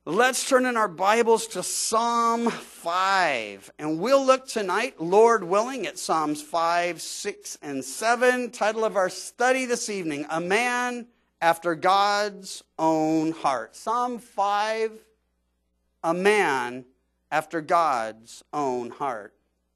Let's turn in our Bibles to Psalm 5. And we'll look tonight, Lord willing, at Psalms 5, 6, and 7. Title of our study this evening, A Man After God's Own Heart. Psalm 5, A Man After God's Own Heart.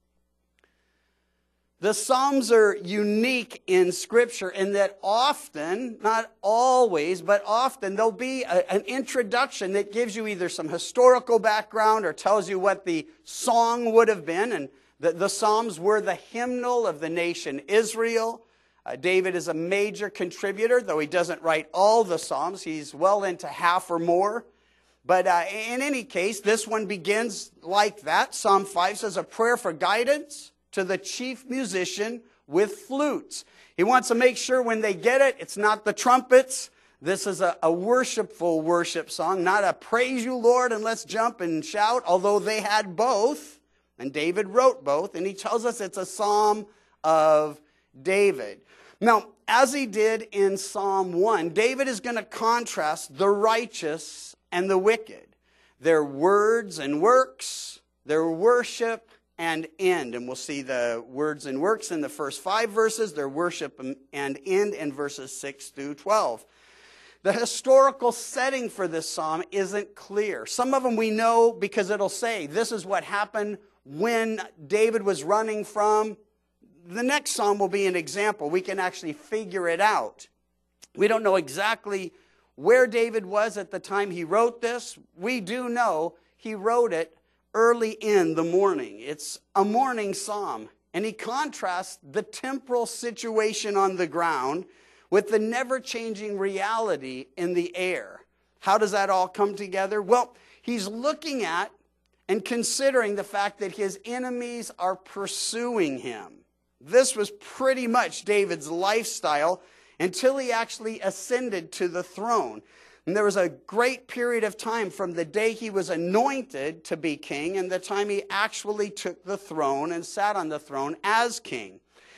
The Psalms are unique in Scripture in that often, not always, but often there'll be an introduction that gives you either some historical background or tells you what the song would have been. And the Psalms were the hymnal of the nation Israel. David is a major contributor, though he doesn't write all the Psalms. He's well into half or more. But in any case, this one begins like that. Psalm 5 says, a prayer for guidance to the chief musician with flutes. He wants to make sure when they get it, it's not the trumpets. This is a worshipful worship song, not a praise you, Lord, and let's jump and shout, although they had both, and David wrote both, and he tells us it's a psalm of David. Now, as he did in Psalm 1, David is going to contrast the righteous and the wicked, their words and works, their worship and end. And we'll see the words and works in the first 5 verses, their worship and end in verses 6 through 12. The historical setting for this psalm isn't clear. Some of them we know because it'll say this is what happened when David was running from. The next psalm will be an example. We can actually figure it out. We don't know exactly where David was at the time he wrote this. We do know he wrote it early in the morning. It's a morning psalm. And he contrasts the temporal situation on the ground with the never-changing reality in the air. How does that all come together? Well, he's looking at and considering the fact that his enemies are pursuing him. This was pretty much David's lifestyle until he actually ascended to the throne. And there was a great period of time from the day he was anointed to be king and the time he actually took the throne and sat on the throne as king.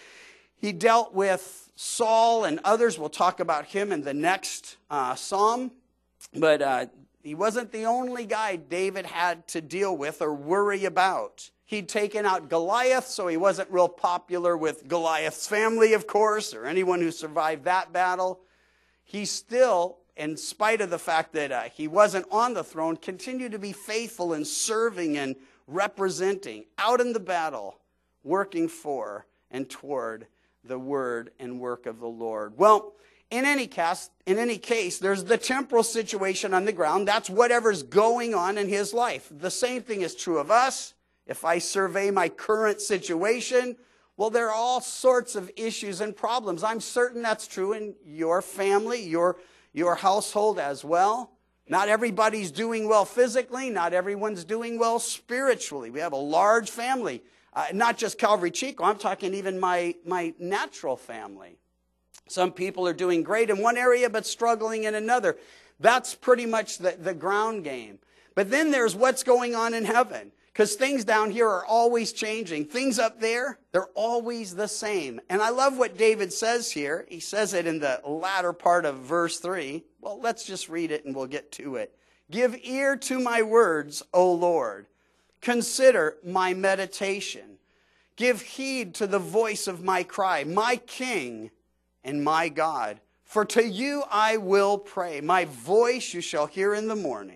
He dealt with Saul and others. We'll talk about him in the next psalm. But he wasn't the only guy David had to deal with or worry about. He'd taken out Goliath, so he wasn't real popular with Goliath's family, of course, or anyone who survived that battle. He still, in spite of the fact that he wasn't on the throne, continued to be faithful in serving and representing out in the battle, working for and toward the word and work of the Lord. Well, in any case, there's the temporal situation on the ground. That's whatever's going on in his life. The same thing is true of us. If I survey my current situation, well, there are all sorts of issues and problems. I'm certain that's true in your family, your household as well. Not everybody's doing well physically. Not everyone's doing well spiritually. We have a large family. Not just Calvary Chico. I'm talking even my natural family. Some people are doing great in one area but struggling in another. That's pretty much the ground game. But then there's what's going on in heaven. Because things down here are always changing. Things up there, they're always the same. And I love what David says here. He says it in the latter part of verse 3. Well, let's just read it and we'll get to it. Give ear to my words, O Lord. Consider my meditation. Give heed to the voice of my cry, my King and my God. For to you I will pray. My voice you shall hear in the morning.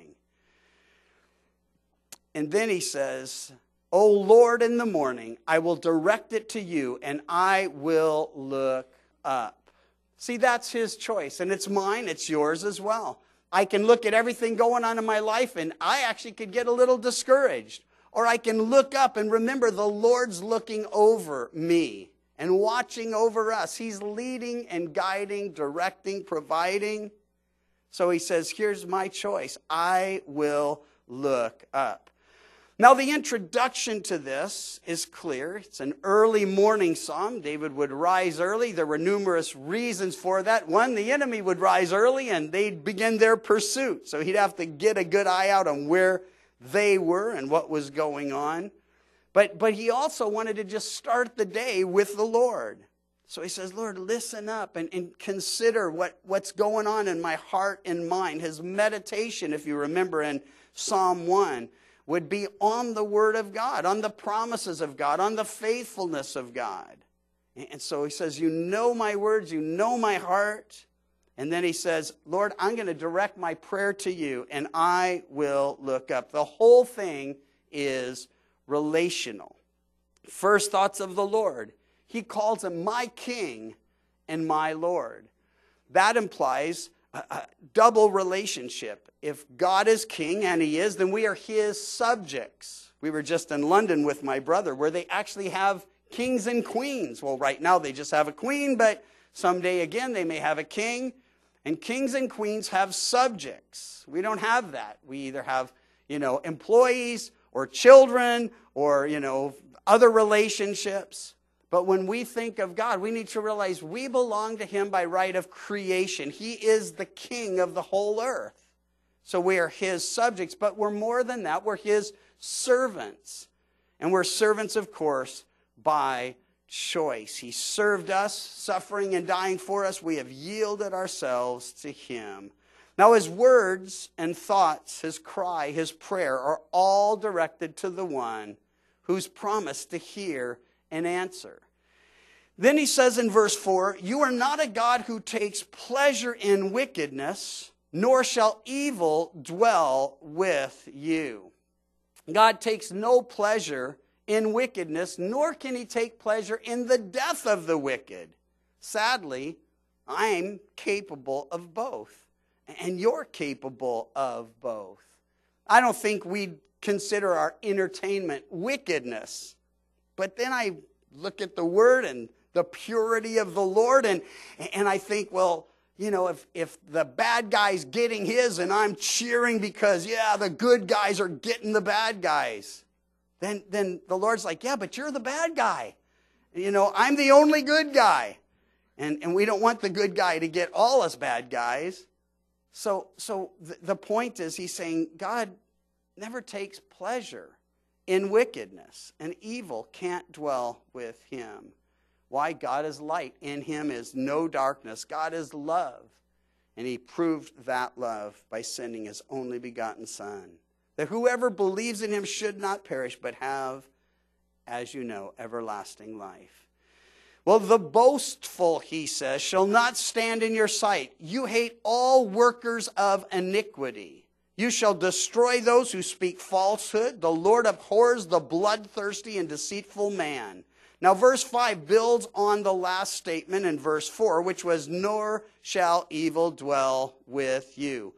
And then he says, O Lord, in the morning, I will direct it to you, and I will look up. See, that's his choice, and it's mine, it's yours as well. I can look at everything going on in my life, and I actually could get a little discouraged. Or I can look up and remember the Lord's looking over me and watching over us. He's leading and guiding, directing, providing. So he says, here's my choice. I will look up. Now, the introduction to this is clear. It's an early morning psalm. David would rise early. There were numerous reasons for that. One, the enemy would rise early and they'd begin their pursuit. So he'd have to get a good eye out on where they were and what was going on. But he also wanted to just start the day with the Lord. So he says, Lord, listen up and consider what's going on in my heart and mind. His meditation, if you remember in Psalm 1, would be on the Word of God, on the promises of God, on the faithfulness of God. And so he says, you know my words, you know my heart. And then he says, Lord, I'm going to direct my prayer to you, and I will look up. The whole thing is relational. First thoughts of the Lord. He calls him my King and my Lord. That implies a double relationship. If God is King, and he is, then we are his subjects. We were just in London with my brother, where they actually have kings and queens. Well, right now they just have a queen, but someday again they may have a king. And kings and queens have subjects. We don't have that. We either have, employees or children or, other relationships. But when we think of God, we need to realize we belong to him by right of creation. He is the king of the whole earth. So we are his subjects, but we're more than that. We're his servants. And we're servants, of course, by choice. He served us, suffering and dying for us. We have yielded ourselves to him. Now his words and thoughts, his cry, his prayer are all directed to the one who's promised to hear and answer. Then he says in verse 4, you are not a God who takes pleasure in wickedness, nor shall evil dwell with you. God takes no pleasure in wickedness, nor can he take pleasure in the death of the wicked. Sadly, I'm capable of both, and you're capable of both. I don't think we'd consider our entertainment wickedness, but then I look at the Word and the purity of the Lord, and I think, well, if the bad guy's getting his and I'm cheering because, the good guys are getting the bad guys, then the Lord's like, yeah, but you're the bad guy. I'm the only good guy. And we don't want the good guy to get all us bad guys. So the point is, he's saying God never takes pleasure in wickedness, and evil can't dwell with him. Why? God is light. In him is no darkness. God is love. And he proved that love by sending his only begotten Son, that whoever believes in him should not perish, but have, as you know, everlasting life. Well, the boastful, he says, shall not stand in your sight. You hate all workers of iniquity. You shall destroy those who speak falsehood. The Lord abhors the bloodthirsty and deceitful man. Now, verse 5 builds on the last statement in verse 4, which was, nor shall evil dwell with you.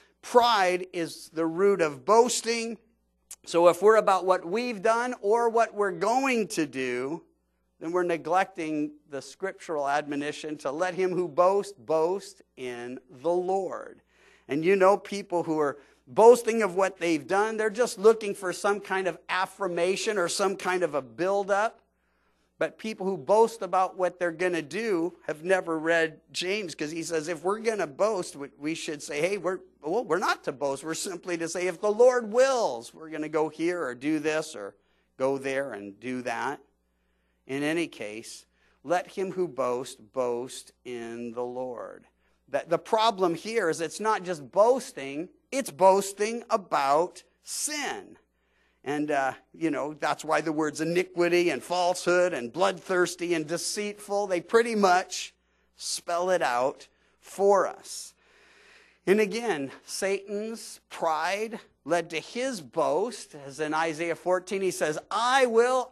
Pride is the root of boasting. So if we're about what we've done or what we're going to do, then we're neglecting the scriptural admonition to let him who boasts, boast in the Lord. And people who are boasting of what they've done, they're just looking for some kind of affirmation or some kind of a build-up. But people who boast about what they're going to do have never read James, because he says if we're going to boast, we should say, hey, we're not to boast. We're simply to say, if the Lord wills, we're going to go here or do this or go there and do that. In any case, let him who boasts boast in the Lord. The problem here is it's not just boasting, it's boasting about sin. And, that's why the words iniquity and falsehood and bloodthirsty and deceitful, they pretty much spell it out for us. And again, Satan's pride led to his boast. As in Isaiah 14, he says, I will.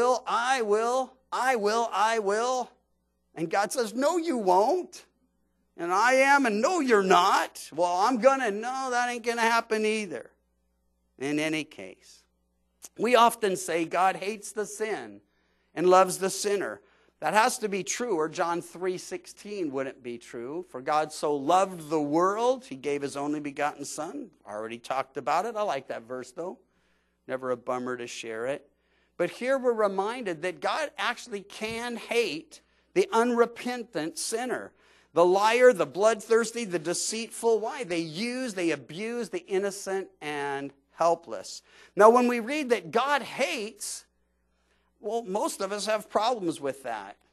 And God says, no, you won't. And I am, and no, you're not. Well, I'm going to. No, that ain't going to happen either. In any case, we often say God hates the sin and loves the sinner. That has to be true, or John 3:16 wouldn't be true. For God so loved the world, he gave his only begotten Son. I already talked about it. I like that verse, though. Never a bummer to share it. But here we're reminded that God actually can hate the unrepentant sinner. The liar, the bloodthirsty, the deceitful. Why? They abuse the innocent and helpless. Now, when we read that God hates, well, most of us have problems with that.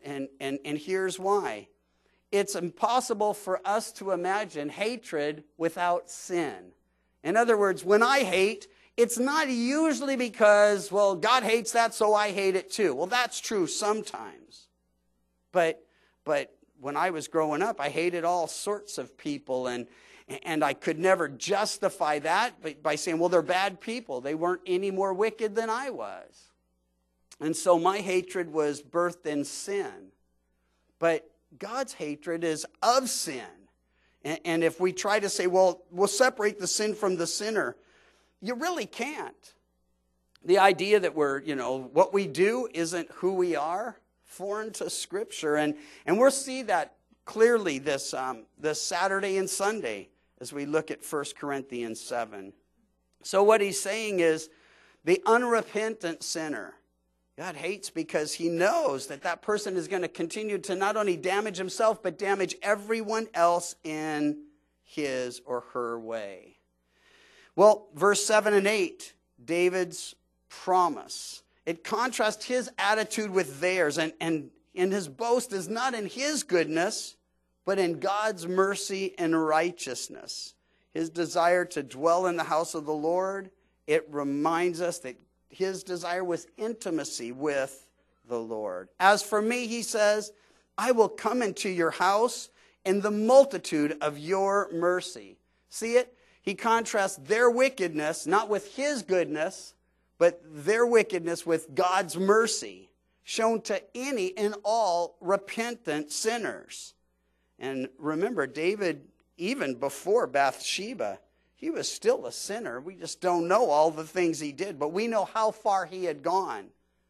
And here's why. It's impossible for us to imagine hatred without sin. In other words, when I hate, it's not usually because, well, God hates that, so I hate it too. Well, that's true sometimes. But when I was growing up, I hated all sorts of people, and I could never justify that by saying, well, they're bad people. They weren't any more wicked than I was. And so my hatred was birthed in sin. But God's hatred is of sin. And if we try to say, well, we'll separate the sin from the sinner, you really can't. The idea that what we do isn't who we are, foreign to Scripture. And we'll see that clearly this Saturday and Sunday as we look at 1 Corinthians 7. So what he's saying is the unrepentant sinner, God hates because he knows that person is going to continue to not only damage himself, but damage everyone else in his or her way. Well, verse 7 and 8, David's promise. It contrasts his attitude with theirs, and his boast is not in his goodness, but in God's mercy and righteousness. His desire to dwell in the house of the Lord, it reminds us that his desire was intimacy with the Lord. As for me, he says, I will come into your house in the multitude of your mercy. See it? He contrasts their wickedness, not with his goodness, but their wickedness with God's mercy, shown to any and all repentant sinners. And remember, David, even before Bathsheba, he was still a sinner. We just don't know all the things he did, but we know how far he had gone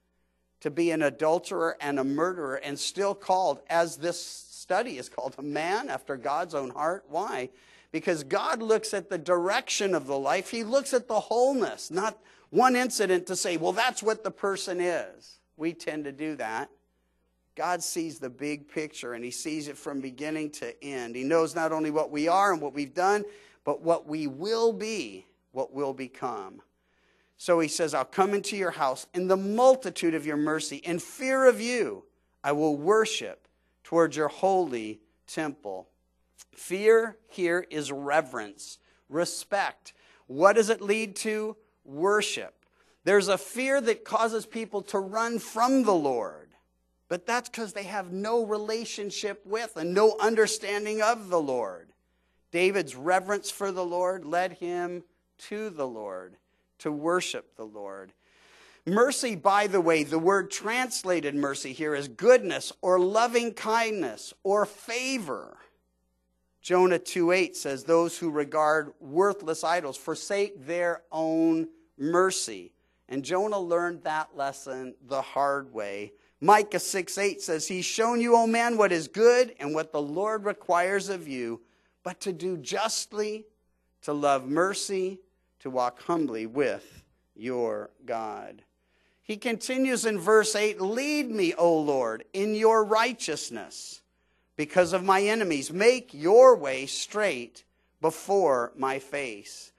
to be an adulterer and a murderer, and still called, as this study is called, a man after God's own heart. Why? Because God looks at the direction of the life. He looks at the wholeness, not one incident to say, well, that's what the person is. We tend to do that. God sees the big picture, and he sees it from beginning to end. He knows not only what we are and what we've done, but what we will be, what will become. So he says, I'll come into your house in the multitude of your mercy. In fear of you, I will worship towards your holy temple. Fear here is reverence, respect. What does it lead to? Worship. There's a fear that causes people to run from the Lord. But that's because they have no relationship with and no understanding of the Lord. David's reverence for the Lord led him to the Lord, to worship the Lord. Mercy, by the way, the word translated mercy here is goodness or loving kindness or favor. Jonah 2:8 says, those who regard worthless idols forsake their own mercy. And Jonah learned that lesson the hard way. Micah 6:8 says, he's shown you, O man, what is good and what the Lord requires of you, but to do justly, to love mercy, to walk humbly with your God. He continues in verse 8, lead me, O Lord, in your righteousness because of my enemies. Make your way straight before my face.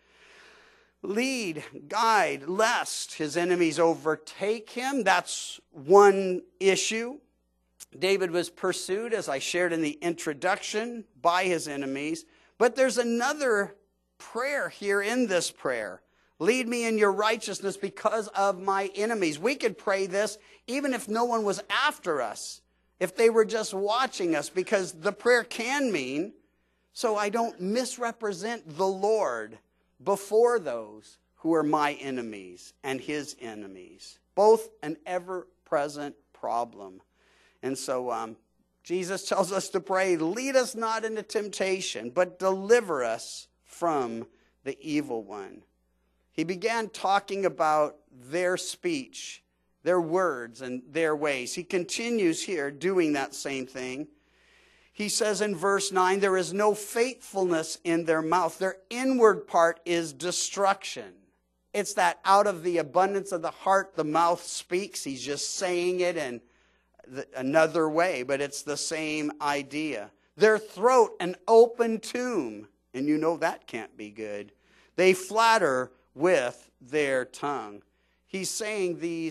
Lead, guide, lest his enemies overtake him. That's one issue. David was pursued, as I shared in the introduction, by his enemies. But there's another prayer here in this prayer. Lead me in your righteousness because of my enemies. We could pray this even if no one was after us, if they were just watching us, because the prayer can mean, so I don't misrepresent the Lord before those who are my enemies and his enemies. Both an ever-present problem. And so Jesus tells us to pray, lead us not into temptation, but deliver us from the evil one. He began talking about their speech, their words, and their ways. He continues here doing that same thing. He says in verse 9, there is no faithfulness in their mouth. Their inward part is destruction. It's that out of the abundance of the heart, the mouth speaks. He's just saying it in another way, but it's the same idea. Their throat, an open tomb, and you know that can't be good. They flatter with their tongue. He's saying these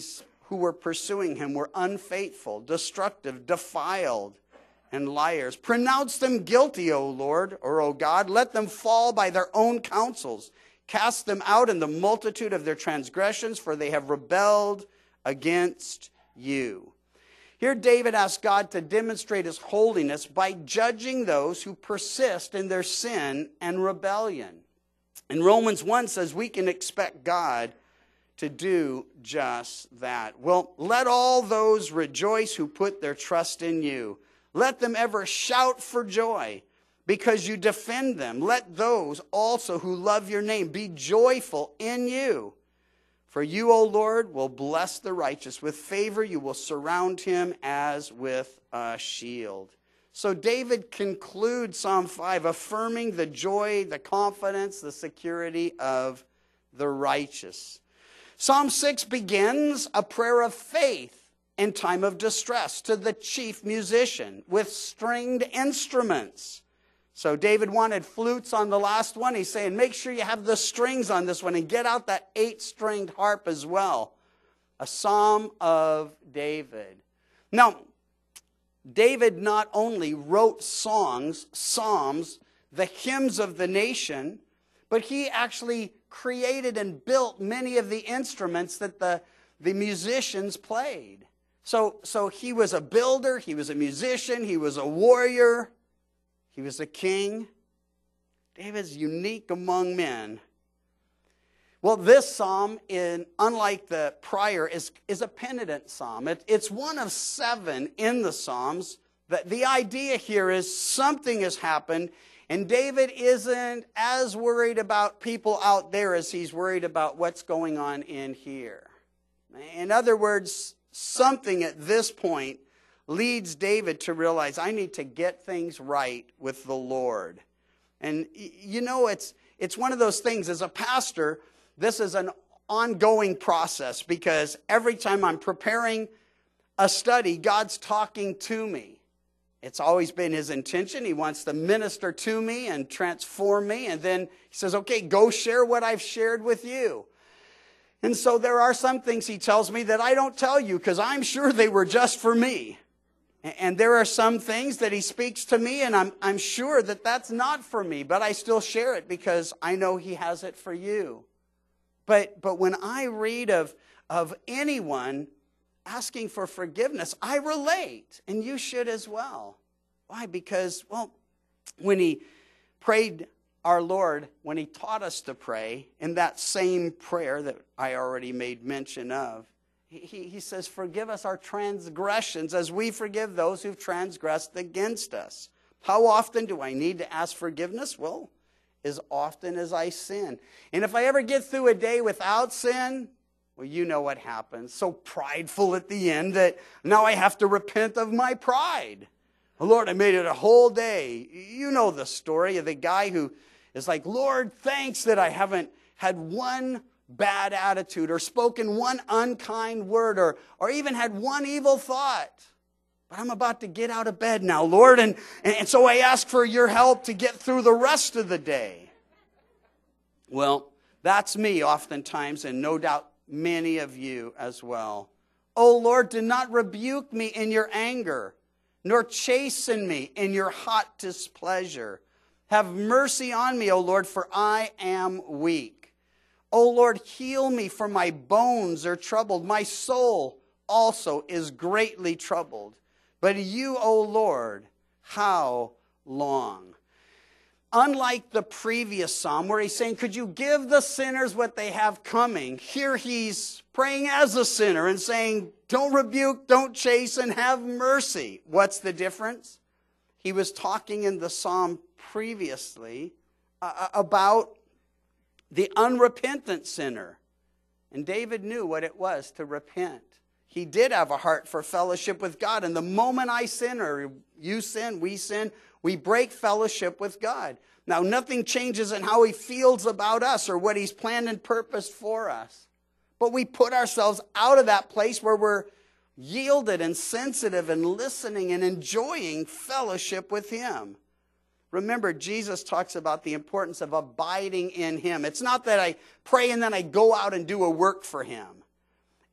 who were pursuing him were unfaithful, destructive, defiled, and liars. Pronounce them guilty, O Lord, or O God. Let them fall by their own counsels. Cast them out in the multitude of their transgressions, for they have rebelled against you. Here David asks God to demonstrate his holiness by judging those who persist in their sin and rebellion. And Romans 1 says we can expect God to do just that. Well, let all those rejoice who put their trust in you. Let them ever shout for joy because you defend them. Let those also who love your name be joyful in you. For you, O Lord, will bless the righteous. With favor you will surround him as with a shield. So David concludes Psalm 5 affirming the joy, the confidence, the security of the righteous. Psalm 6 begins a prayer of faith in time of distress to the chief musician with stringed instruments. So David wanted flutes on the last one. He's saying, make sure you have the strings on this one and get out that 8-stringed harp as well. A psalm of David. Now, David not only wrote songs, psalms, the hymns of the nation, but he actually created and built many of the instruments that the musicians played. So he was a builder, he was a musician, he was a warrior, he was a king. David's unique among men. Well, this psalm, unlike the prior, is a penitent psalm. It's one of 7 in the Psalms. The idea here is something has happened, and David isn't as worried about people out there as he's worried about what's going on in here. In other words, something at this point leads David to realize, I need to get things right with the Lord. And you know, it's one of those things, as a pastor, this is an ongoing process because every time I'm preparing a study, God's talking to me. It's always been his intention. He wants to minister to me and transform me. And then he says, okay, go share what I've shared with you. And so there are some things he tells me that I don't tell you because I'm sure they were just for me. And there are some things that he speaks to me and I'm sure that that's not for me, but I still share it because I know he has it for you. But when I read of anyone asking for forgiveness, I relate, and you should as well. Why? Because, well, when he prayed our Lord, when he taught us to pray, in that same prayer that I already made mention of, he says, forgive us our transgressions as we forgive those who've transgressed against us. How often do I need to ask forgiveness? Well, as often as I sin. And if I ever get through a day without sin, well, you know what happens. So prideful at the end that now I have to repent of my pride. Oh, Lord, I made it a whole day. You know the story of the guy who is like, Lord, thanks that I haven't had one bad attitude or spoken one unkind word or even had one evil thought. But I'm about to get out of bed now, Lord, and so I ask for your help to get through the rest of the day. Well, that's me oftentimes, and no doubt many of you as well. Oh, Lord, do not rebuke me in your anger, nor chasten me in your hot displeasure. Have mercy on me, O Lord, for I am weak. O Lord, heal me, for my bones are troubled. My soul also is greatly troubled. But you, O Lord, how long? Unlike the previous psalm where he's saying, could you give the sinners what they have coming? Here he's praying as a sinner and saying, don't rebuke, don't chasten, have mercy. What's the difference? He was talking in the psalm previously about the unrepentant sinner. And David knew what it was to repent. He did have a heart for fellowship with God. And the moment I sin or you sin, we break fellowship with God. Now, nothing changes in how he feels about us or what he's planned and purposed for us. But we put ourselves out of that place where we're yielded and sensitive and listening and enjoying fellowship with him. Remember, Jesus talks about the importance of abiding in him. It's not that I pray and then I go out and do a work for him.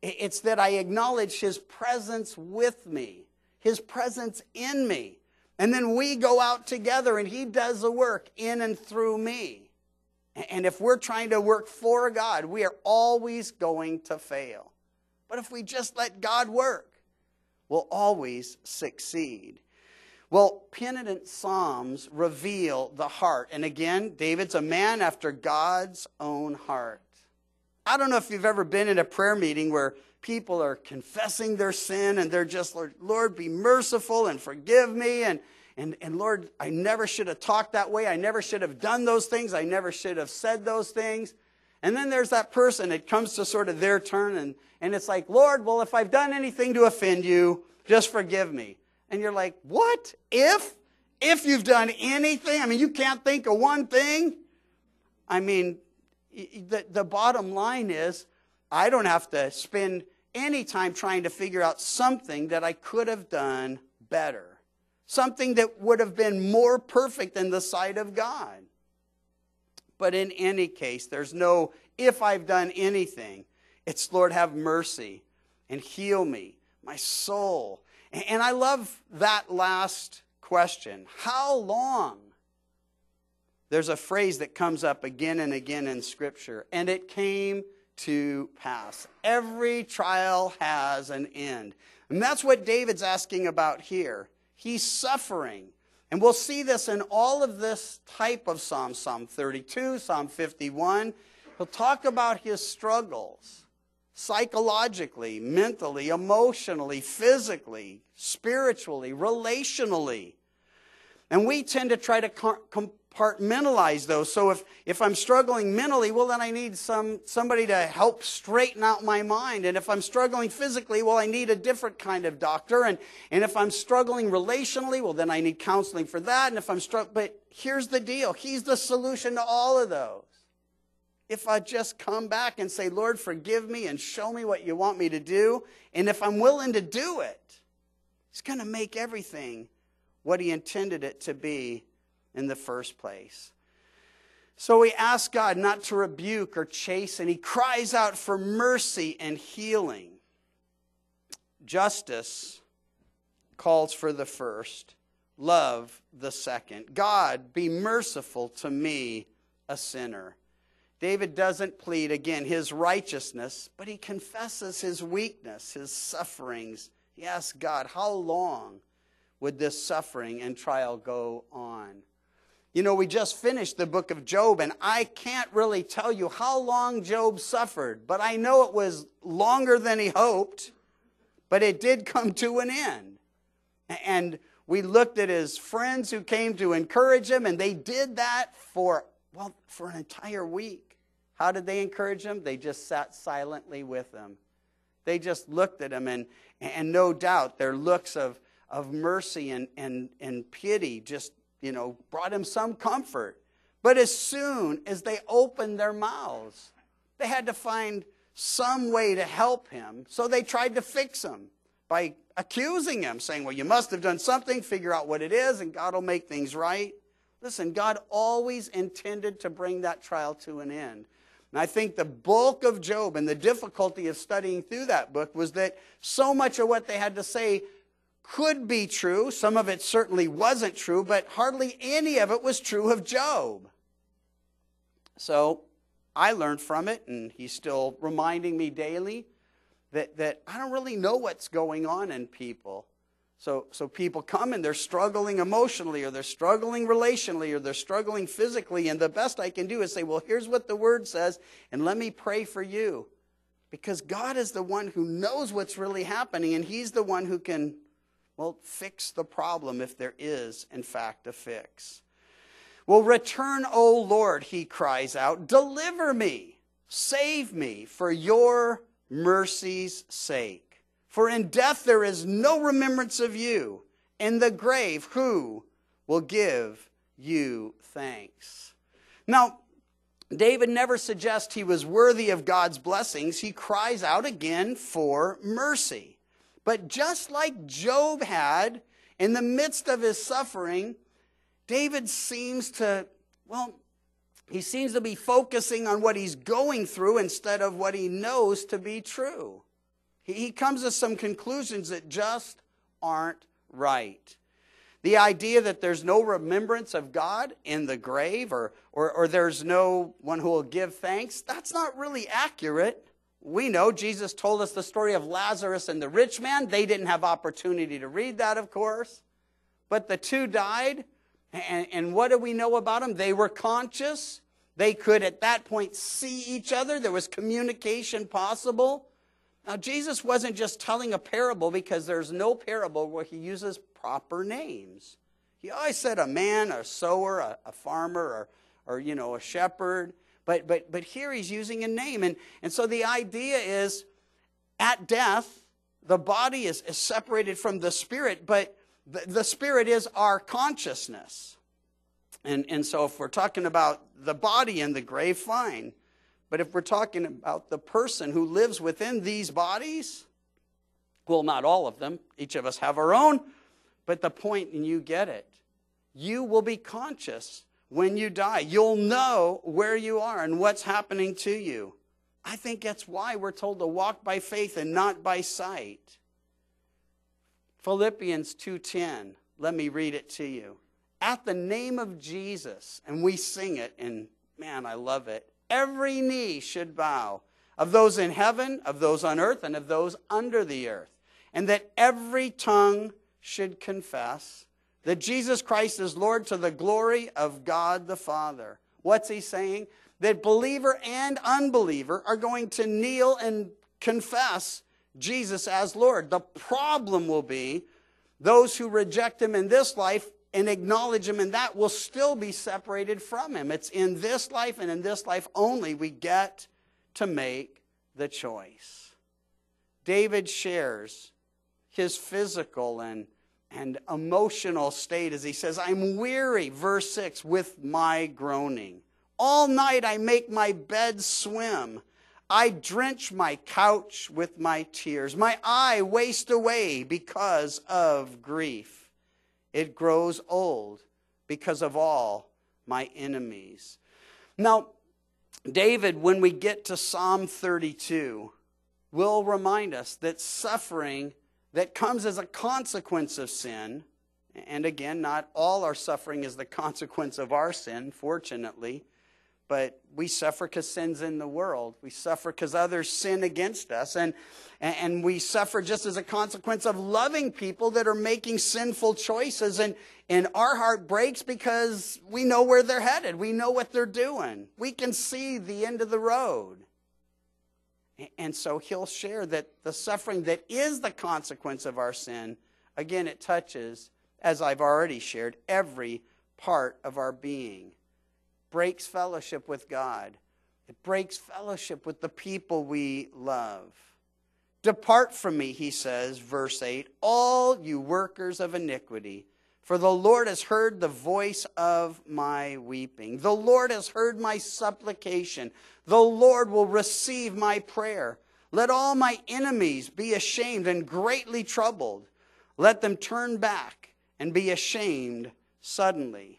It's that I acknowledge his presence with me, his presence in me. And then we go out together and he does the work in and through me. And if we're trying to work for God, we are always going to fail. But if we just let God work, we'll always succeed. Well, penitent psalms reveal the heart. And again, David's a man after God's own heart. I don't know if you've ever been in a prayer meeting where people are confessing their sin and they're just, Lord, be merciful and forgive me. And Lord, I never should have talked that way. I never should have done those things. I never should have said those things. And then there's that person, it comes to sort of their turn and it's like, Lord, well, if I've done anything to offend you, just forgive me. And you're like, what? If you've done anything? I mean, you can't think of one thing? I mean, the bottom line is, I don't have to spend any time trying to figure out something that I could have done better. Something that would have been more perfect in the sight of God. But in any case, there's no if I've done anything. It's, Lord, have mercy and heal me, my soul. And I love that last question. How long? There's a phrase that comes up again and again in Scripture. And it came to pass. Every trial has an end. And that's what David's asking about here. He's suffering. And we'll see this in all of this type of Psalms. Psalm 32, Psalm 51. He'll talk about his struggles. Psychologically, mentally, emotionally, physically, spiritually, relationally. And we tend to try to compartmentalize those. So if I'm struggling mentally, well, then I need somebody to help straighten out my mind. And if I'm struggling physically, well, I need a different kind of doctor. And if I'm struggling relationally, well, then I need counseling for that. And if I'm but here's the deal. He's the solution to all of those. If I just come back and say, Lord, forgive me and show me what you want me to do. And if I'm willing to do it, he's going to make everything what he intended it to be in the first place. So he asks God not to rebuke or chasten. He cries out for mercy and healing. Justice calls for the first, love the second. God, be merciful to me, a sinner. David doesn't plead, again, his righteousness, but he confesses his weakness, his sufferings. He asks God, how long would this suffering and trial go on? You know, we just finished the book of Job, and I can't really tell you how long Job suffered, but I know it was longer than he hoped, but it did come to an end. And we looked at his friends who came to encourage him, and they did that for an entire week. How did they encourage him? They just sat silently with him. They just looked at him, and no doubt their looks of mercy and pity just, brought him some comfort. But as soon as they opened their mouths, they had to find some way to help him. So they tried to fix him by accusing him, saying, well, you must have done something, figure out what it is, and God will make things right. Listen, God always intended to bring that trial to an end. And I think the bulk of Job and the difficulty of studying through that book was that so much of what they had to say could be true. Some of it certainly wasn't true, but hardly any of it was true of Job. So I learned from it, and he's still reminding me daily that I don't really know what's going on in people. So people come and they're struggling emotionally, or they're struggling relationally, or they're struggling physically. And the best I can do is say, well, here's what the Word says, and let me pray for you. Because God is the one who knows what's really happening, and he's the one who can, fix the problem if there is, in fact, a fix. Well, return, O Lord, he cries out. Deliver me, save me for your mercy's sake. For in death there is no remembrance of you. In the grave, who will give you thanks? Now, David never suggests he was worthy of God's blessings. He cries out again for mercy. But just like Job had, in the midst of his suffering, David seems to be focusing on what he's going through instead of what he knows to be true. He comes to some conclusions that just aren't right. The idea that there's no remembrance of God in the grave or there's no one who will give thanks, that's not really accurate. We know Jesus told us the story of Lazarus and the rich man. They didn't have opportunity to read that, of course. But the two died. And what do we know about them? They were conscious. They could at that point see each other. There was communication possible. Now, Jesus wasn't just telling a parable, because there's no parable where he uses proper names. He always said a man, a sower, a farmer, or a shepherd. But here he's using a name. And so the idea is, at death, the body is separated from the spirit, but the spirit is our consciousness. And so if we're talking about the body in the grave, fine. But if we're talking about the person who lives within these bodies, well, not all of them. Each of us have our own. But the point, and you get it, you will be conscious when you die. You'll know where you are and what's happening to you. I think that's why we're told to walk by faith and not by sight. Philippians 2:10, let me read it to you. At the name of Jesus, and we sing it, and man, I love it. Every knee should bow, of those in heaven, of those on earth, and of those under the earth. And that every tongue should confess that Jesus Christ is Lord, to the glory of God the Father. What's he saying? That believer and unbeliever are going to kneel and confess Jesus as Lord. The problem will be those who reject him in this life and acknowledge him in that will still be separated from him. It's in this life and in this life only we get to make the choice. David shares his physical and emotional state as he says, I'm weary, verse 6, with my groaning. All night I make my bed swim. I drench my couch with my tears. My eye waste away because of grief. It grows old because of all my enemies. Now, David, when we get to Psalm 32, will remind us that suffering that comes as a consequence of sin, and again, not all our suffering is the consequence of our sin, fortunately, but we suffer because sin's in the world. We suffer because others sin against us. And we suffer just as a consequence of loving people that are making sinful choices. And our heart breaks because we know where they're headed. We know what they're doing. We can see the end of the road. And so he'll share that the suffering that is the consequence of our sin, again, it touches, as I've already shared, every part of our being. Breaks fellowship with God. It breaks fellowship with the people we love. Depart from me, he says, verse 8, all you workers of iniquity, for the Lord has heard the voice of my weeping. The Lord has heard my supplication. The Lord will receive my prayer. Let all my enemies be ashamed and greatly troubled. Let them turn back and be ashamed suddenly.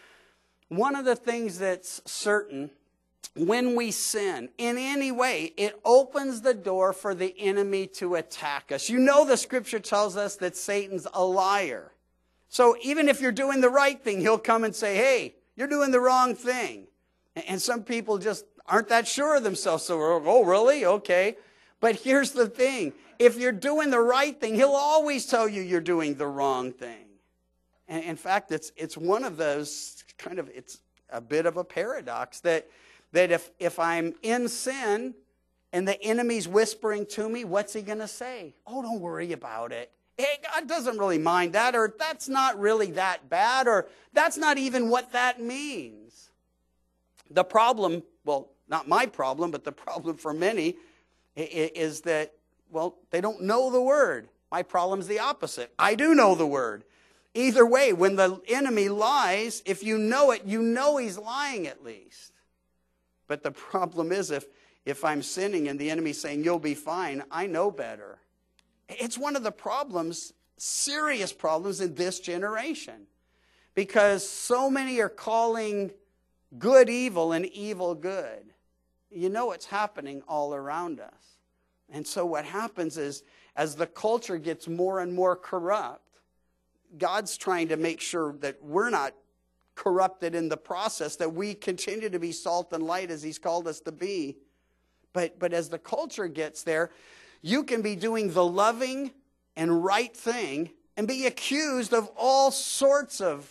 One of the things that's certain, when we sin in any way, it opens the door for the enemy to attack us. You know the scripture tells us that Satan's a liar. So even if you're doing the right thing, he'll come and say, hey, you're doing the wrong thing. And some people just aren't that sure of themselves. So, oh, really? Okay. But here's the thing. If you're doing the right thing, he'll always tell you you're doing the wrong thing. And in fact, it's one of those it's a bit of a paradox that if I'm in sin and the enemy's whispering to me, what's he going to say? Oh, don't worry about it. Hey, God doesn't really mind that, or that's not really that bad, or that's not even what that means. The problem, well, not my problem, but the problem for many is that, well, they don't know the word. My problem's the opposite. I do know the word. Either way, when the enemy lies, if you know it, you know he's lying at least. But the problem is if I'm sinning and the enemy's saying, you'll be fine, I know better. It's one of the problems, serious problems in this generation. Because so many are calling good evil and evil good. You know it's happening all around us. And so what happens is, as the culture gets more and more corrupt, God's trying to make sure that we're not corrupted in the process, that we continue to be salt and light as he's called us to be. But as the culture gets there, you can be doing the loving and right thing and be accused of all sorts of,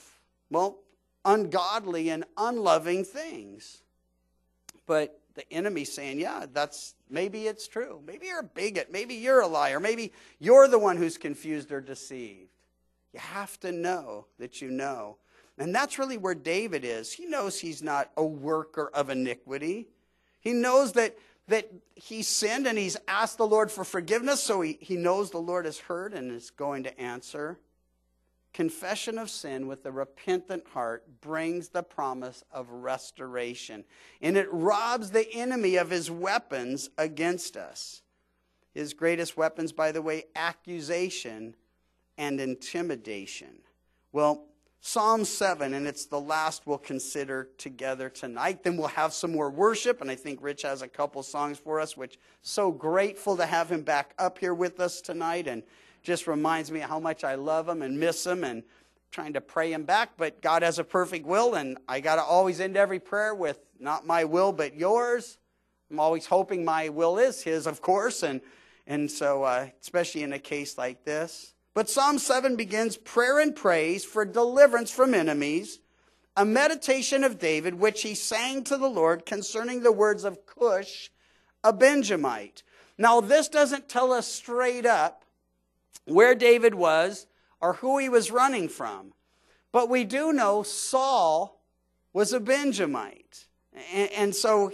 ungodly and unloving things. But the enemy's saying, yeah, maybe it's true. Maybe you're a bigot. Maybe you're a liar. Maybe you're the one who's confused or deceived. You have to know that you know. And that's really where David is. He knows he's not a worker of iniquity. He knows that he sinned and he's asked the Lord for forgiveness, so he knows the Lord has heard and is going to answer. Confession of sin with a repentant heart brings the promise of restoration. And it robs the enemy of his weapons against us. His greatest weapons, by the way, accusation and intimidation. Well, Psalm 7, and it's the last we'll consider together tonight. Then we'll have some more worship, and I think Rich has a couple songs for us, which so grateful to have him back up here with us tonight, and just reminds me how much I love him and miss him and trying to pray him back. But God has a perfect will, and I got to always end every prayer with not my will but yours. I'm always hoping my will is his, of course, and so especially in a case like this. But Psalm 7 begins prayer and praise for deliverance from enemies, a meditation of David, which he sang to the Lord concerning the words of Cush, a Benjamite. Now, this doesn't tell us straight up where David was or who he was running from. But we do know Saul was a Benjamite. And so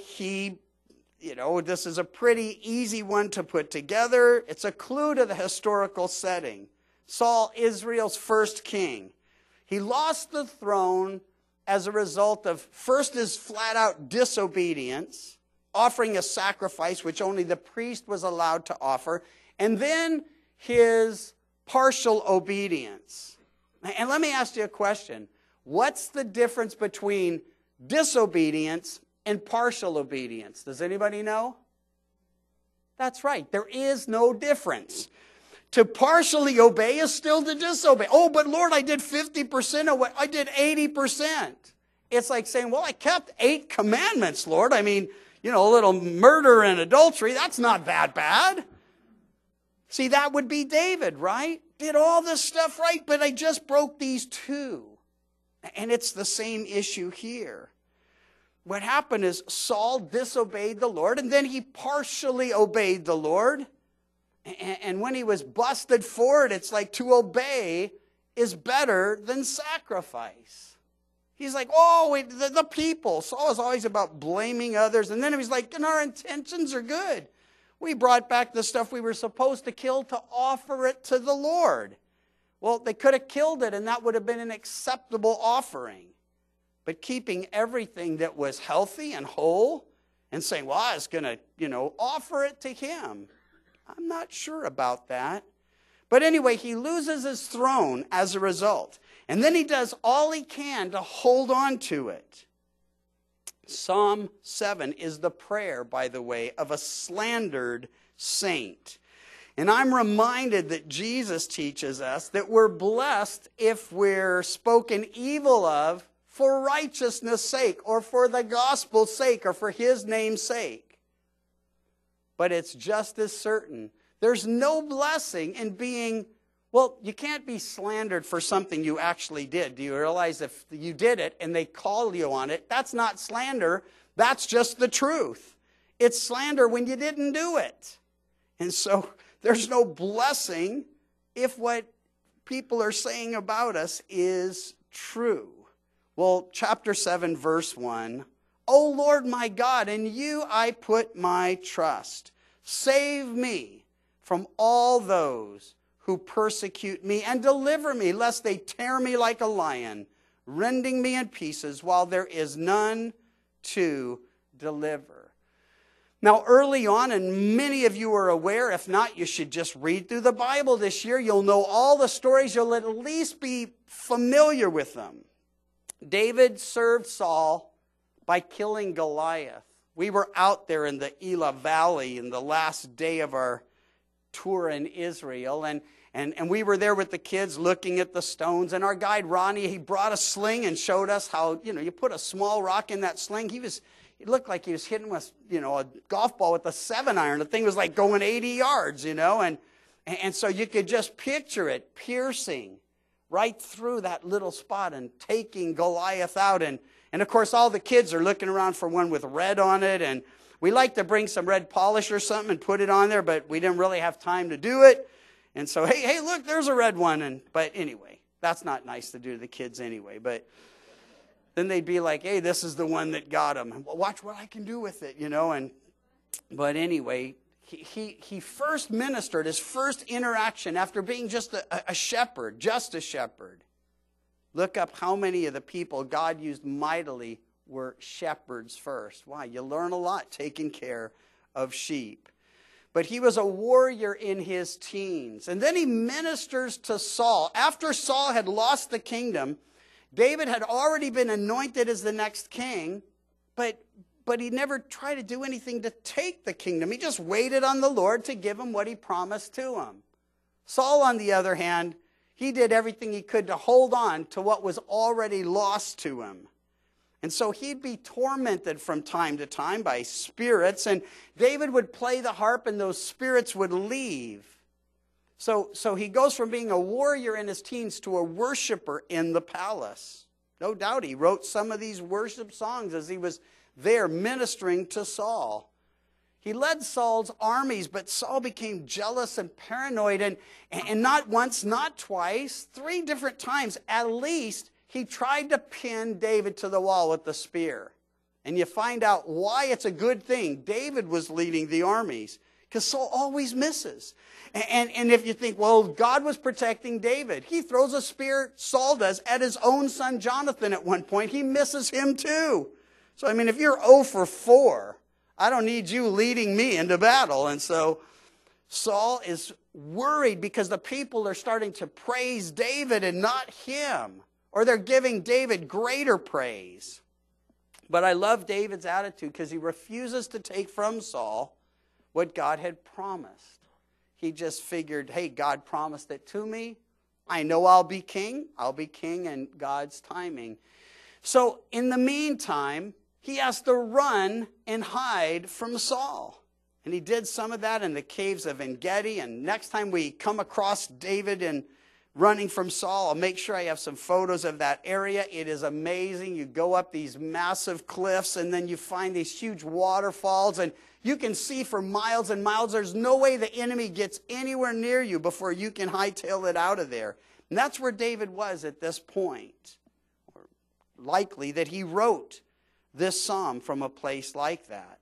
this is a pretty easy one to put together. It's a clue to the historical setting. Saul, Israel's first king. He lost the throne as a result of first his flat-out disobedience, offering a sacrifice which only the priest was allowed to offer, and then his partial obedience. And let me ask you a question. What's the difference between disobedience and partial obedience? Does anybody know? That's right. There is no difference. To partially obey is still to disobey. Oh, but Lord, I did 50% of what I did 80%. It's like saying, well, I kept 8 commandments, Lord. I mean, a little murder and adultery, that's not that bad. See, that would be David, right? Did all this stuff right, but I just broke these 2. And it's the same issue here. What happened is Saul disobeyed the Lord, and then he partially obeyed the Lord. And when he was busted for it, it's like to obey is better than sacrifice. He's like, the people. Saul is always about blaming others. And then he's like, and our intentions are good. We brought back the stuff we were supposed to kill to offer it to the Lord. Well, they could have killed it, and that would have been an acceptable offering. But keeping everything that was healthy and whole and saying, well, I was going to, offer it to him. I'm not sure about that. But anyway, he loses his throne as a result. And then he does all he can to hold on to it. Psalm 7 is the prayer, by the way, of a slandered saint. And I'm reminded that Jesus teaches us that we're blessed if we're spoken evil of for righteousness' sake, or for the gospel's sake, or for his name's sake. But it's just as certain. There's no blessing in being, you can't be slandered for something you actually did. Do you realize if you did it and they call you on it, that's not slander, that's just the truth. It's slander when you didn't do it. And so there's no blessing if what people are saying about us is true. Well, chapter 7, verse 1, O Lord my God, in you I put my trust. Save me from all those who persecute me and deliver me, lest they tear me like a lion, rending me in pieces while there is none to deliver. Now, early on, and many of you are aware, if not, you should just read through the Bible this year. You'll know all the stories. You'll at least be familiar with them. David served Saul by killing Goliath, we were out there in the Elah Valley in the last day of our tour in Israel, and we were there with the kids looking at the stones, and our guide Ronnie, he brought a sling and showed us how, you put a small rock in that sling. It looked like he was hitting with, a golf ball with a 7-iron. The thing was like going 80 yards, and so you could just picture it piercing right through that little spot and taking Goliath out. And of course, all the kids are looking around for one with red on it. And we like to bring some red polish or something and put it on there, but we didn't really have time to do it. And so, hey, look, there's a red one. But anyway, that's not nice to do to the kids anyway. But then they'd be like, hey, this is the one that got him. Well, watch what I can do with it, But anyway, he first ministered, his first interaction after being just a shepherd, just a shepherd. Look up how many of the people God used mightily were shepherds first. Why? You learn a lot taking care of sheep. But he was a warrior in his teens. And then he ministers to Saul. After Saul had lost the kingdom, David had already been anointed as the next king, but he never tried to do anything to take the kingdom. He just waited on the Lord to give him what he promised to him. Saul, on the other hand, he did everything he could to hold on to what was already lost to him. And so he'd be tormented from time to time by spirits, and David would play the harp and those spirits would leave. So he goes from being a warrior in his teens to a worshiper in the palace. No doubt he wrote some of these worship songs as he was there ministering to Saul. He led Saul's armies, but Saul became jealous and paranoid, and not once, not twice, 3 different times at least, he tried to pin David to the wall with the spear. And you find out why it's a good thing David was leading the armies, because Saul always misses. And if you think, well, God was protecting David, he throws a spear, Saul does, at his own son Jonathan at one point. He misses him too. So, I mean, if you're 0 for 4, I don't need you leading me into battle. And so Saul is worried because the people are starting to praise David and not him. Or they're giving David greater praise. But I love David's attitude because he refuses to take from Saul what God had promised. He just figured, hey, God promised it to me. I know I'll be king. I'll be king in God's timing. So in the meantime, he has to run and hide from Saul. And he did some of that in the caves of En-Gedi. And next time we come across David and running from Saul, I'll make sure I have some photos of that area. It is amazing. You go up these massive cliffs and then you find these huge waterfalls and you can see for miles and miles. There's no way the enemy gets anywhere near you before you can hightail it out of there. And that's where David was at this point. Or likely that he wrote this psalm from a place like that.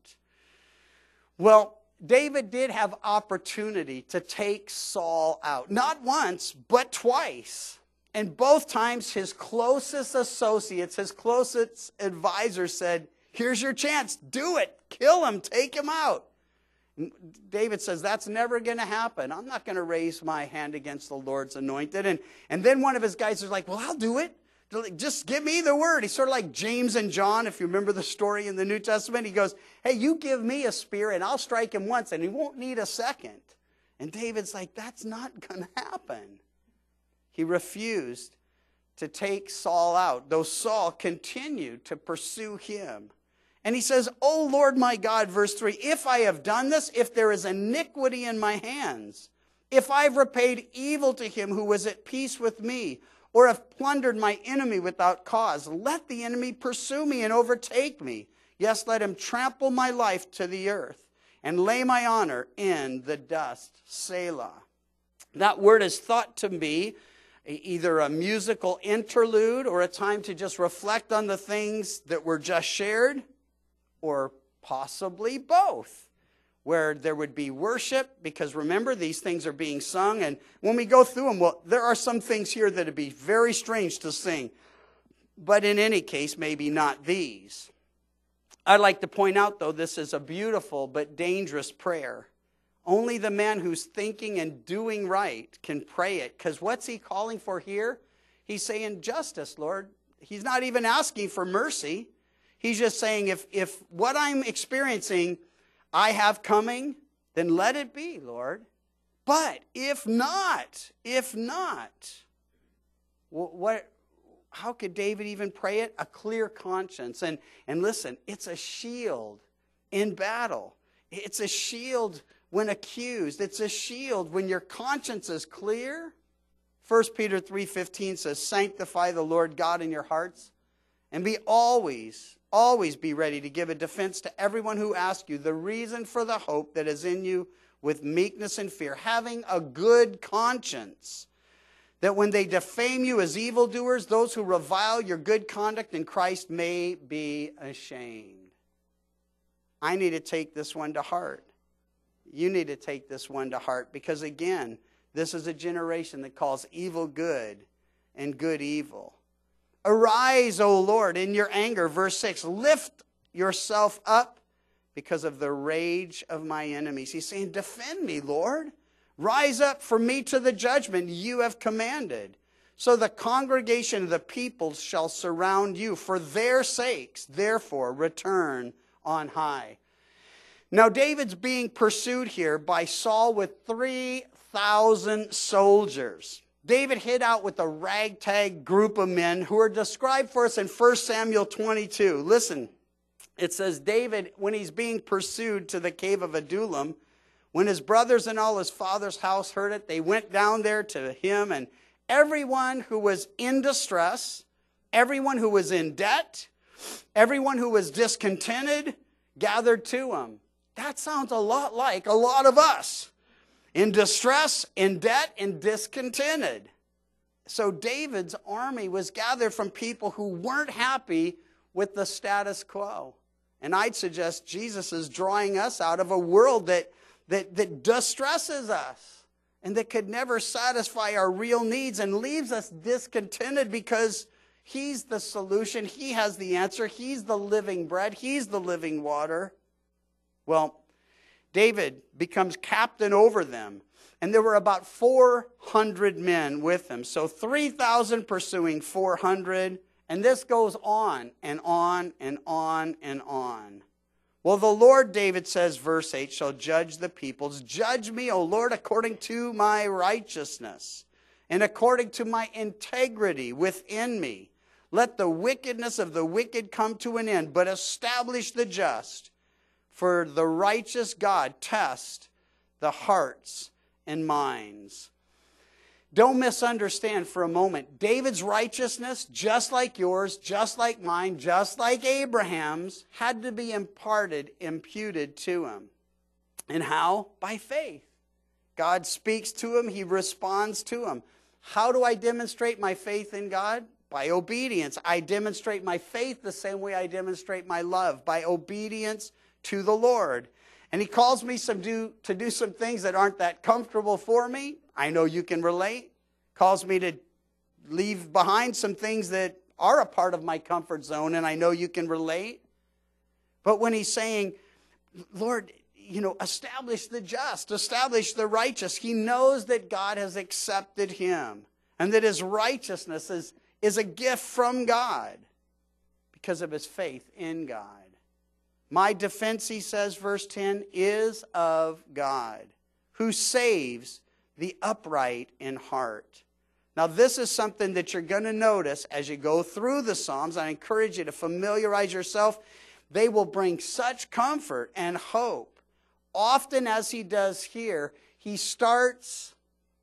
Well, David did have opportunity to take Saul out. Not once, but twice. And both times his closest associates, his closest advisors said, here's your chance. Do it. Kill him. Take him out. David says, that's never going to happen. I'm not going to raise my hand against the Lord's anointed. And then one of his guys is like, well, I'll do it. Just give me the word. He's sort of like James and John, if you remember the story in the New Testament. He goes, hey, you give me a spear and I'll strike him once and he won't need a second. And David's like, that's not going to happen. He refused to take Saul out, though Saul continued to pursue him. And he says, oh Lord my God, verse 3, if I have done this, if there is iniquity in my hands, if I've repaid evil to him who was at peace with me, or have plundered my enemy without cause, let the enemy pursue me and overtake me. Yes, let him trample my life to the earth and lay my honor in the dust. Selah. That word is thought to be either a musical interlude or a time to just reflect on the things that were just shared, or possibly both, where there would be worship, because remember, these things are being sung, and when we go through them, well, there are some things here that would be very strange to sing, but in any case, maybe not these. I'd like to point out, though, this is a beautiful but dangerous prayer. Only the man who's thinking and doing right can pray it, because what's he calling for here? He's saying justice, Lord. He's not even asking for mercy. He's just saying, if what I'm experiencing I have coming, then let it be, Lord. But if not, how could David even pray it? A clear conscience. And listen, it's a shield in battle. It's a shield when accused. It's a shield when your conscience is clear. 1 Peter 3:15 says, sanctify the Lord God in your hearts, and be always be ready to give a defense to everyone who asks you the reason for the hope that is in you with meekness and fear, having a good conscience, that when they defame you as evildoers, those who revile your good conduct in Christ may be ashamed. I need to take this one to heart. You need to take this one to heart, because again, this is a generation that calls evil good and good evil. Arise, O Lord, in your anger. Verse 6, lift yourself up because of the rage of my enemies. He's saying, defend me, Lord. Rise up for me to the judgment you have commanded. So the congregation of the peoples shall surround you. For their sakes, therefore, return on high. Now David's being pursued here by Saul with 3,000 soldiers. David hid out with a ragtag group of men who are described for us in 1 Samuel 22. Listen, it says David, when he's being pursued to the cave of Adullam, when his brothers and all his father's house heard it, they went down there to him, and everyone who was in distress, everyone who was in debt, everyone who was discontented, gathered to him. That sounds a lot like a lot of us. In distress, in debt, and discontented. So David's army was gathered from people who weren't happy with the status quo. And I'd suggest Jesus is drawing us out of a world that distresses us and that could never satisfy our real needs and leaves us discontented, because he's the solution. He has the answer. He's the living bread. He's the living water. Well, David becomes captain over them, and there were about 400 men with him. So 3,000 pursuing 400, and this goes on and on and on and on. Well, the Lord, David says, verse 8, shall judge the peoples. Judge me, O Lord, according to my righteousness and according to my integrity within me. Let the wickedness of the wicked come to an end, but establish the just. For the righteous God tests the hearts and minds. Don't misunderstand for a moment. David's righteousness, just like yours, just like mine, just like Abraham's, had to be imputed to him. And how? By faith. God speaks to him. He responds to him. How do I demonstrate my faith in God? By obedience. I demonstrate my faith the same way I demonstrate my love, by obedience to the Lord. And he calls me to do some things that aren't that comfortable for me. I know you can relate. Calls me to leave behind some things that are a part of my comfort zone, and I know you can relate. But when he's saying, Lord, establish the just, establish the righteous, he knows that God has accepted him and that his righteousness is a gift from God because of his faith in God. My defense, he says, verse 10, is of God, who saves the upright in heart. Now, this is something that you're going to notice as you go through the Psalms. I encourage you to familiarize yourself. They will bring such comfort and hope. Often, as he does here, he starts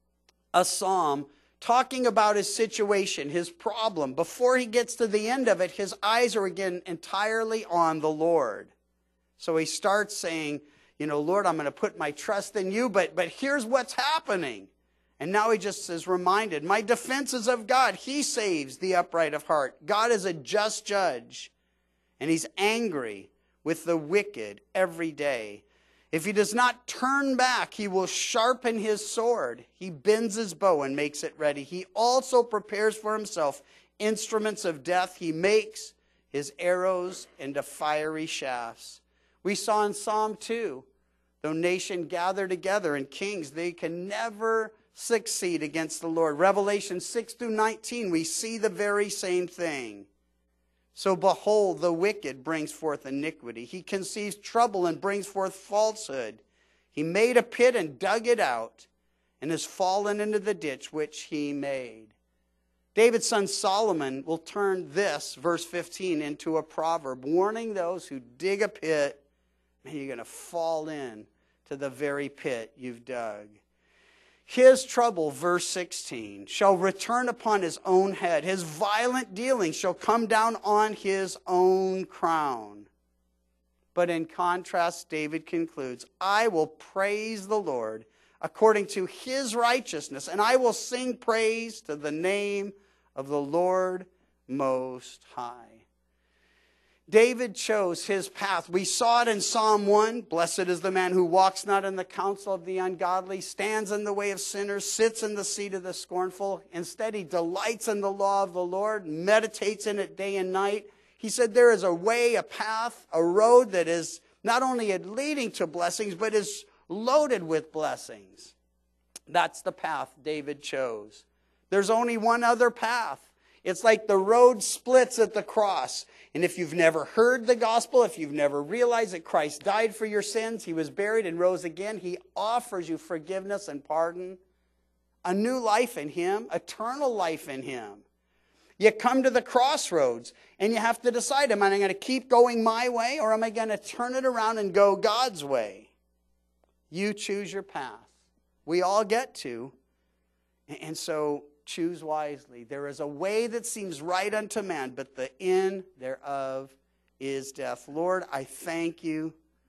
a psalm talking about his situation, his problem. Before he gets to the end of it, his eyes are again entirely on the Lord. So he starts saying, Lord, I'm going to put my trust in you, but here's what's happening. And now he just is reminded, my defense is of God. He saves the upright of heart. God is a just judge, and he's angry with the wicked every day. If he does not turn back, he will sharpen his sword. He bends his bow and makes it ready. He also prepares for himself instruments of death. He makes his arrows into fiery shafts. We saw in Psalm 2, though nation gather together and kings, they can never succeed against the Lord. Revelation 6 through 19, we see the very same thing. So behold, the wicked brings forth iniquity. He conceives trouble and brings forth falsehood. He made a pit and dug it out, and has fallen into the ditch which he made. David's son Solomon will turn this, verse 15, into a proverb, warning those who dig a pit, man, you're going to fall in to the very pit you've dug. His trouble, verse 16, shall return upon his own head. His violent dealings shall come down on his own crown. But in contrast, David concludes, I will praise the Lord according to his righteousness, and I will sing praise to the name of the Lord Most High. David chose his path. We saw it in Psalm 1. Blessed is the man who walks not in the counsel of the ungodly, stands in the way of sinners, sits in the seat of the scornful. Instead, he delights in the law of the Lord, meditates in it day and night. He said there is a way, a path, a road that is not only leading to blessings, but is loaded with blessings. That's the path David chose. There's only one other path. It's like the road splits at the cross. And if you've never heard the gospel, if you've never realized that Christ died for your sins, he was buried and rose again, he offers you forgiveness and pardon, a new life in him, eternal life in him. You come to the crossroads and you have to decide, am I going to keep going my way or am I going to turn it around and go God's way? You choose your path. We all get to. And so choose wisely. There is a way that seems right unto man, but the end thereof is death. Lord, I thank you